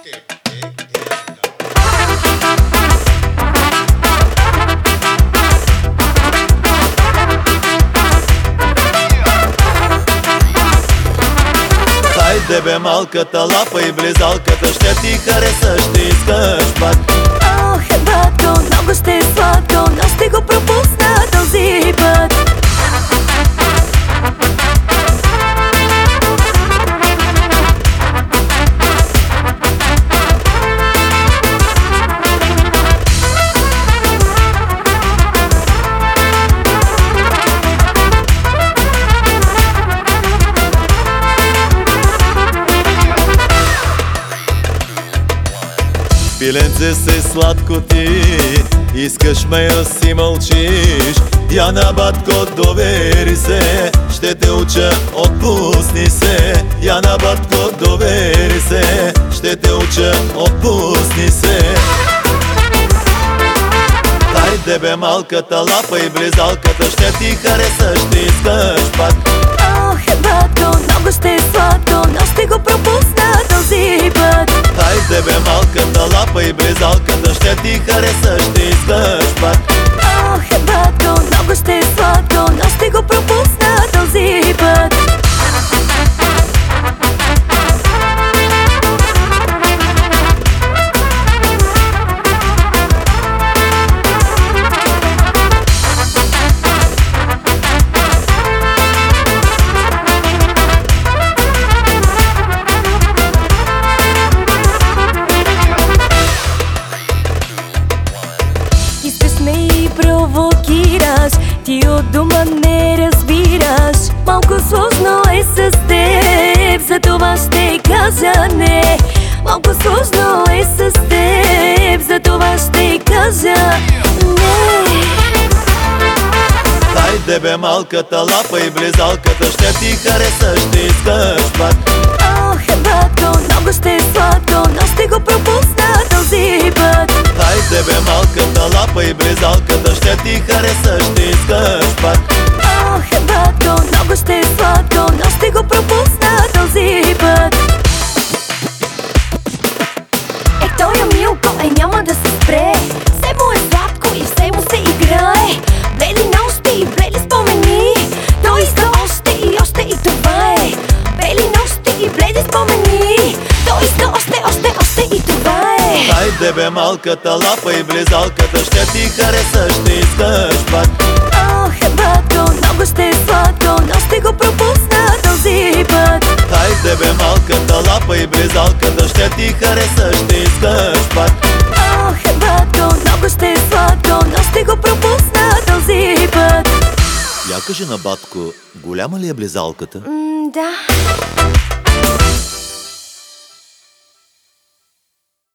Хайде бе малката, лапай близалката, ще ти хареса, ще искаш пак. Ох, батко, много ще е сладко, но ще го пропусна този път. Пиленце си сладко ти, искаш ме я си мълчиш. Яна, батко, довери се, ще те уча, отпусни се. Яна, батко, довери се, ще те уча, отпусни се. Хайде бе малката, лапай близалката, ще ти хареса, ще искаш пак. Ох, батко, много ще е сладко, но ще го пропусна този път. Хайде бе малката, лапай близалката, ще ти хареса, ще искаш пак. Ох, батко, много ще е сладко, но ще го пропусна този път. Провокираш, ти от дома не разбираш. Малко сложно е с теб, за това ще кажа не. Малко сложно е с теб, за това ще кажа не. Хайде бе малката, лапай близалката, ще ти хареса, ще искаш пак. Ох, батко, много ще е сладко, но ще го пропусна този път. Хайде бе малката, лапай близалката, ще ти хареса, ще искаш пак. Ох, батко, много ще е сладко, но ще го пропусна този път. Той е милко, няма да се спре. Все му е сладко и все му се играе. Блели нощи, блели спомени, той иска още и още и това е. Бели нощи и бледи спомени, той иска още и това е. Хайде бе малката, лапай близалката, ще ти хареса, ще искаш пак. Ох, батко, много ще е сладко, но ще го пропусна този път. Хайде бе малката, лапай близалката, ще ти хареса, ще искаш пак. Ох, батко, много ще е сладко, но ще го пропусна този път. Я кажи на батко, голяма ли е близалката? Да.